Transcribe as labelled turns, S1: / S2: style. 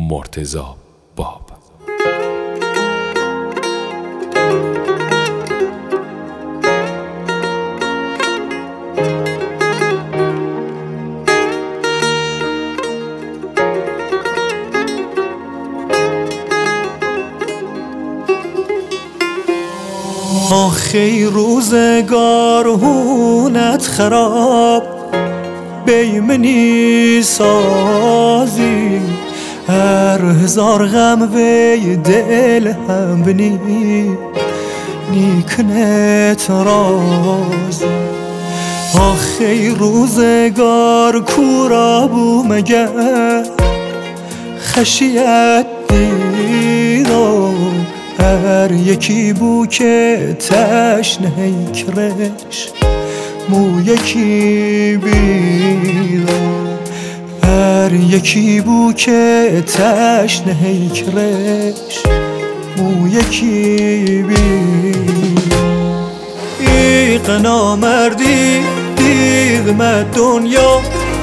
S1: مرتضی باب.
S2: آخی روزگار هونت خراب بیمنی سازی، هر هزار غم وی دل هم بنی نیکنت رازی. آخی روزگار کورا بو مگه خشیت دیدو، هر یکی بو که تشنه کرش مو یکی بیدو، هر یکی بو که تشنه کرش مو یکی بیدو. ای قنا مردی دیدم دنیا